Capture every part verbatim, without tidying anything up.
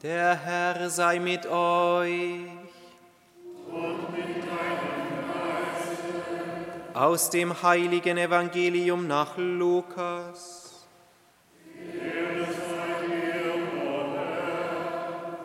Der Herr sei mit euch. Und mit deinem Geiste. Aus dem heiligen Evangelium nach Lukas. Ehre sei dir, o Herr.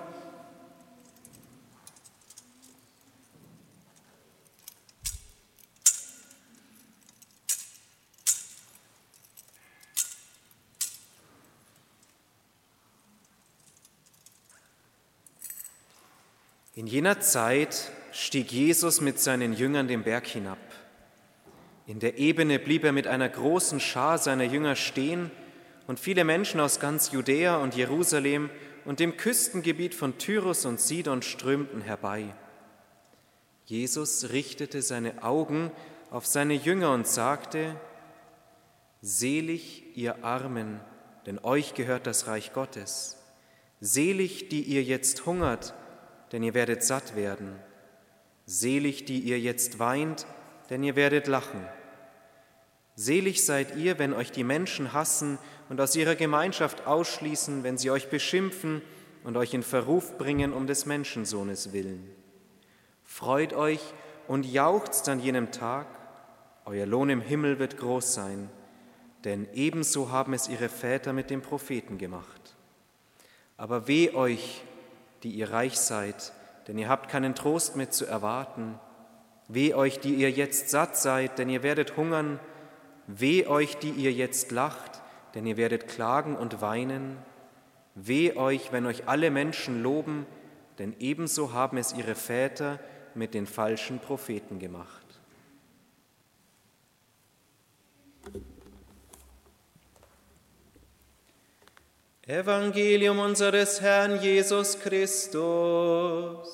In jener Zeit stieg Jesus mit seinen Jüngern den Berg hinab. In der Ebene blieb er mit einer großen Schar seiner Jünger stehen, und viele Menschen aus ganz Judäa und Jerusalem und dem Küstengebiet von Tyrus und Sidon strömten herbei. Jesus richtete seine Augen auf seine Jünger und sagte: Selig ihr Armen, denn euch gehört das Reich Gottes. Selig, die ihr jetzt hungert, denn ihr werdet satt werden. Selig, die ihr jetzt weint, denn ihr werdet lachen. Selig seid ihr, wenn euch die Menschen hassen und aus ihrer Gemeinschaft ausschließen, wenn sie euch beschimpfen und euch in Verruf bringen um des Menschensohnes willen. Freut euch und jauchzt an jenem Tag, euer Lohn im Himmel wird groß sein, denn ebenso haben es ihre Väter mit den Propheten gemacht. Aber weh euch, die ihr reich seid, denn ihr habt keinen Trost mehr zu erwarten. Weh euch, die ihr jetzt satt seid, denn ihr werdet hungern. Weh euch, die ihr jetzt lacht, denn ihr werdet klagen und weinen. Weh euch, wenn euch alle Menschen loben, denn ebenso haben es ihre Väter mit den falschen Propheten gemacht. Evangelium unseres Herrn Jesus Christus.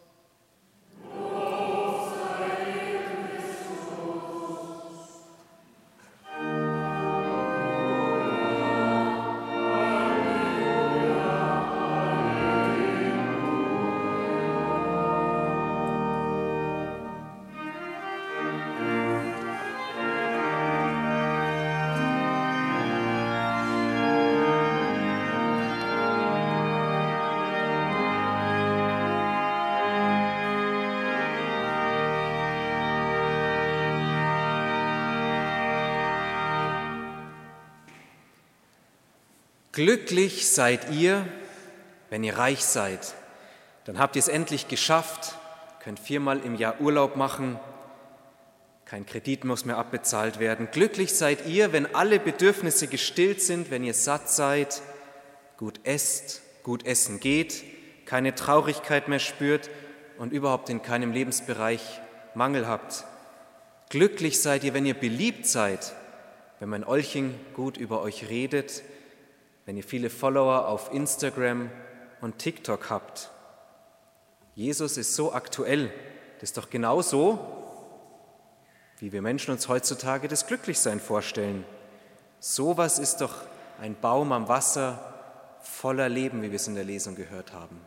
Glücklich seid ihr, wenn ihr reich seid. Dann habt ihr es endlich geschafft, könnt viermal im Jahr Urlaub machen, kein Kredit muss mehr abbezahlt werden. Glücklich seid ihr, wenn alle Bedürfnisse gestillt sind, wenn ihr satt seid, gut esst, gut essen geht, keine Traurigkeit mehr spürt und überhaupt in keinem Lebensbereich Mangel habt. Glücklich seid ihr, wenn ihr beliebt seid, wenn man Olching gut über euch redet, wenn ihr viele Follower auf Instagram und TikTok habt. Jesus ist so aktuell, das ist doch genau so, wie wir Menschen uns heutzutage das Glücklichsein vorstellen. Sowas ist doch ein Baum am Wasser voller Leben, wie wir es in der Lesung gehört haben.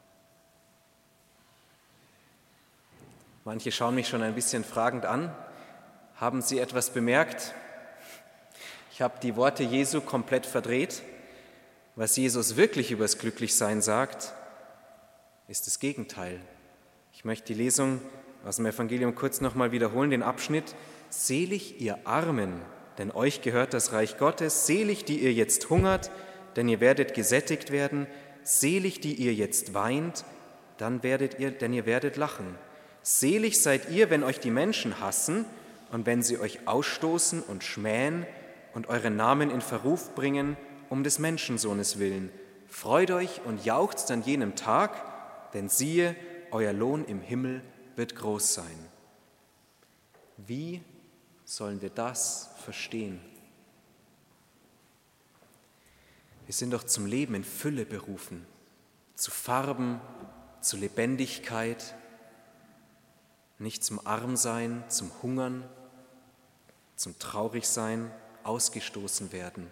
Manche schauen mich schon ein bisschen fragend an. Haben Sie etwas bemerkt? Ich habe die Worte Jesu komplett verdreht. Was Jesus wirklich über das Glücklichsein sagt, ist das Gegenteil. Ich möchte die Lesung aus dem Evangelium kurz nochmal wiederholen, den Abschnitt. Selig ihr Armen, denn euch gehört das Reich Gottes. Selig, die ihr jetzt hungert, denn ihr werdet gesättigt werden. Selig, die ihr jetzt weint, dann werdet ihr, denn ihr werdet lachen. Selig seid ihr, wenn euch die Menschen hassen und wenn sie euch ausstoßen und schmähen und euren Namen in Verruf bringen, um des Menschensohnes willen. Freut euch und jauchzt an jenem Tag, denn siehe, euer Lohn im Himmel wird groß sein. Wie sollen wir das verstehen? Wir sind doch zum Leben in Fülle berufen, zu Farben, zu Lebendigkeit, nicht zum Armsein, zum Hungern, zum Traurigsein, ausgestoßen werden.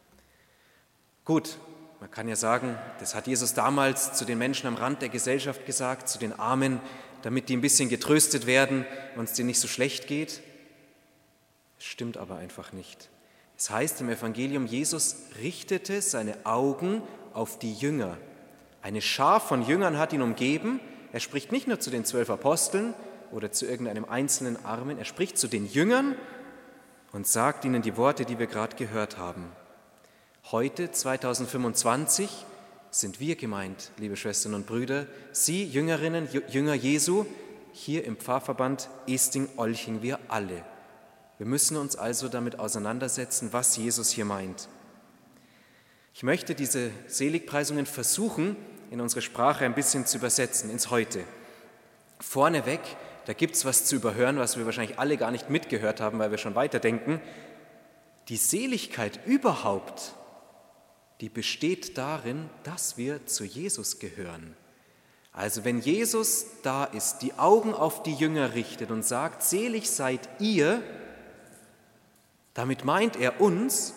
Gut, man kann ja sagen, das hat Jesus damals zu den Menschen am Rand der Gesellschaft gesagt, zu den Armen, damit die ein bisschen getröstet werden und es denen nicht so schlecht geht. Das stimmt aber einfach nicht. Es heißt im Evangelium, Jesus richtete seine Augen auf die Jünger. Eine Schar von Jüngern hat ihn umgeben. Er spricht nicht nur zu den zwölf Aposteln oder zu irgendeinem einzelnen Armen, er spricht zu den Jüngern und sagt ihnen die Worte, die wir gerade gehört haben. Heute, zweitausendfünfundzwanzig, sind wir gemeint, liebe Schwestern und Brüder, Sie, Jüngerinnen, Jünger Jesu, hier im Pfarrverband Esting-Olching, wir alle. Wir müssen uns also damit auseinandersetzen, was Jesus hier meint. Ich möchte diese Seligpreisungen versuchen, in unsere Sprache ein bisschen zu übersetzen, ins Heute. Vorneweg, da gibt es was zu überhören, was wir wahrscheinlich alle gar nicht mitgehört haben, weil wir schon weiterdenken. Die Seligkeit überhaupt, die besteht darin, dass wir zu Jesus gehören. Also wenn Jesus da ist, die Augen auf die Jünger richtet und sagt, selig seid ihr, damit meint er uns,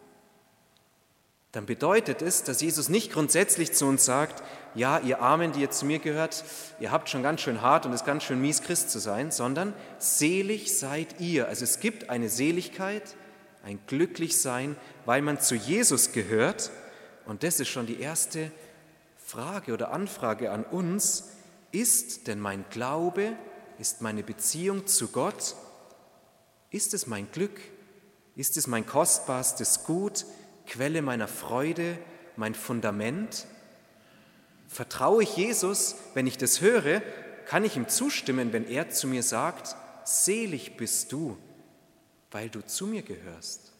dann bedeutet es, dass Jesus nicht grundsätzlich zu uns sagt, ja, ihr Armen, die ihr zu mir gehört, ihr habt schon ganz schön hart und es ist ganz schön mies, Christ zu sein, sondern selig seid ihr. Also es gibt eine Seligkeit, ein Glücklichsein, weil man zu Jesus gehört. Und das ist schon die erste Frage oder Anfrage an uns. Ist denn mein Glaube, ist meine Beziehung zu Gott, ist es mein Glück, ist es mein kostbarstes Gut, Quelle meiner Freude, mein Fundament? Vertraue ich Jesus, wenn ich das höre, kann ich ihm zustimmen, wenn er zu mir sagt, selig bist du, weil du zu mir gehörst.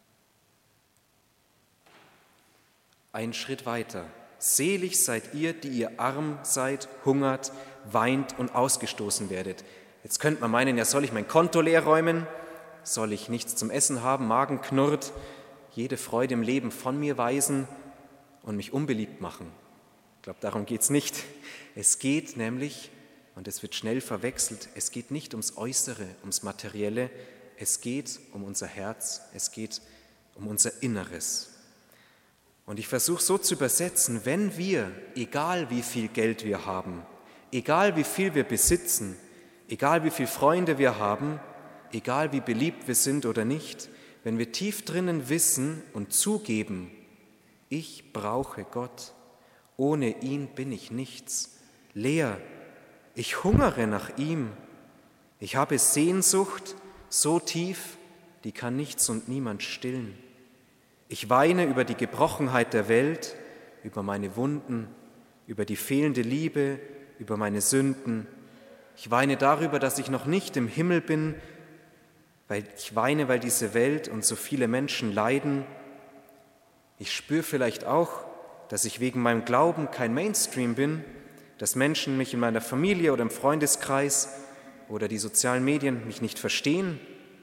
Ein Schritt weiter. Selig seid ihr, die ihr arm seid, hungert, weint und ausgestoßen werdet. Jetzt könnte man meinen, ja, soll ich mein Konto leer räumen? Soll ich nichts zum Essen haben, Magen knurrt, jede Freude im Leben von mir weisen und mich unbeliebt machen? Ich glaube, darum geht es nicht. Es geht nämlich, und es wird schnell verwechselt, es geht nicht ums Äußere, ums Materielle, es geht um unser Herz, es geht um unser Inneres. Und ich versuche so zu übersetzen, wenn wir, egal wie viel Geld wir haben, egal wie viel wir besitzen, egal wie viele Freunde wir haben, egal wie beliebt wir sind oder nicht, wenn wir tief drinnen wissen und zugeben, ich brauche Gott, ohne ihn bin ich nichts, leer, ich hungere nach ihm, ich habe Sehnsucht so tief, die kann nichts und niemand stillen. Ich weine über die Gebrochenheit der Welt, über meine Wunden, über die fehlende Liebe, über meine Sünden. Ich weine darüber, dass ich noch nicht im Himmel bin, weil ich weine, weil diese Welt und so viele Menschen leiden. Ich spüre vielleicht auch, dass ich wegen meinem Glauben kein Mainstream bin, dass Menschen mich in meiner Familie oder im Freundeskreis oder die sozialen Medien mich nicht verstehen.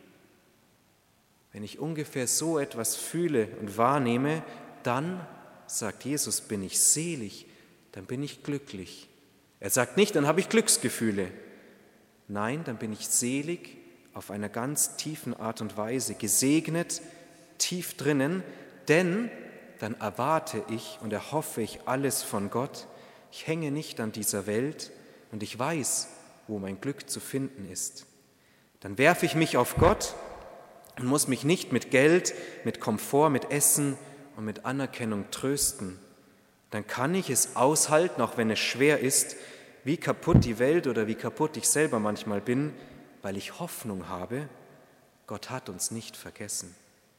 Wenn ich ungefähr so etwas fühle und wahrnehme, dann, sagt Jesus, bin ich selig, dann bin ich glücklich. Er sagt nicht, dann habe ich Glücksgefühle. Nein, dann bin ich selig auf einer ganz tiefen Art und Weise, gesegnet, tief drinnen, denn dann erwarte ich und erhoffe ich alles von Gott. Ich hänge nicht an dieser Welt und ich weiß, wo mein Glück zu finden ist. Dann werfe ich mich auf Gott und muss mich nicht mit Geld, mit Komfort, mit Essen und mit Anerkennung trösten. Dann kann ich es aushalten, auch wenn es schwer ist, wie kaputt die Welt oder wie kaputt ich selber manchmal bin, weil ich Hoffnung habe, Gott hat uns nicht vergessen.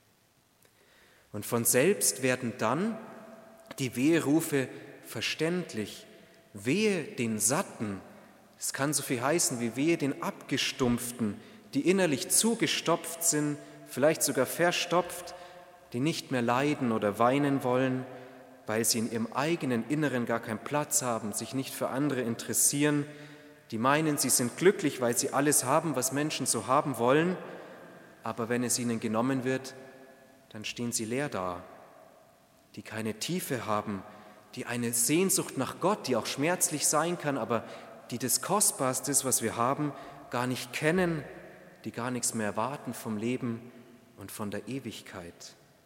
Und von selbst werden dann die Weherufe verständlich. Wehe den Satten, es kann so viel heißen wie wehe den Abgestumpften, die innerlich zugestopft sind, vielleicht sogar verstopft, die nicht mehr leiden oder weinen wollen, weil sie in ihrem eigenen Inneren gar keinen Platz haben, sich nicht für andere interessieren, die meinen, sie sind glücklich, weil sie alles haben, was Menschen so haben wollen, aber wenn es ihnen genommen wird, dann stehen sie leer da, die keine Tiefe haben, die eine Sehnsucht nach Gott, die auch schmerzlich sein kann, aber die das Kostbarste ist, was wir haben, gar nicht kennen, die gar nichts mehr erwarten vom Leben und von der Ewigkeit.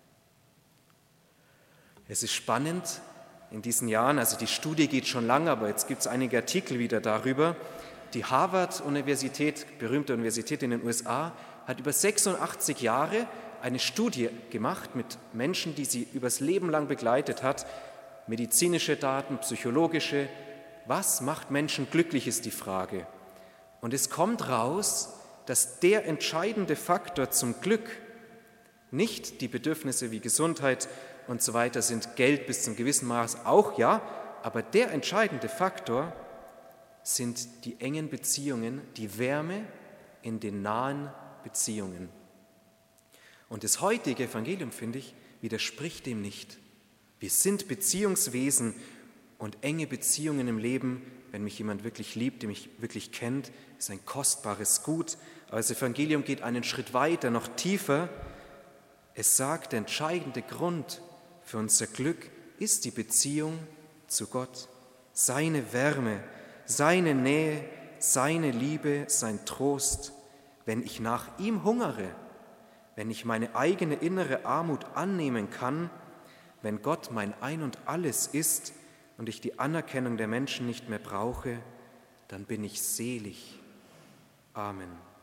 Es ist spannend in diesen Jahren, also die Studie geht schon lange, aber jetzt gibt es einige Artikel wieder darüber. Die Harvard-Universität, berühmte Universität in den U S A, hat über sechsundachtzig Jahre eine Studie gemacht mit Menschen, die sie übers Leben lang begleitet hat, medizinische Daten, psychologische. Was macht Menschen glücklich, ist die Frage. Und es kommt raus, dass der entscheidende Faktor zum Glück nicht die Bedürfnisse wie Gesundheit und so weiter sind, Geld bis zum gewissen Maß auch, ja, aber der entscheidende Faktor sind die engen Beziehungen, die Wärme in den nahen Beziehungen. Und das heutige Evangelium, finde ich, widerspricht dem nicht. Wir sind Beziehungswesen und enge Beziehungen im Leben, wenn mich jemand wirklich liebt, der mich wirklich kennt, ist ein kostbares Gut. Aber das Evangelium geht einen Schritt weiter, noch tiefer. Es sagt, der entscheidende Grund für unser Glück ist die Beziehung zu Gott, seine Wärme, seine Nähe, seine Liebe, sein Trost. Wenn ich nach ihm hungere, wenn ich meine eigene innere Armut annehmen kann, wenn Gott mein Ein und Alles ist und ich die Anerkennung der Menschen nicht mehr brauche, dann bin ich selig. Amen.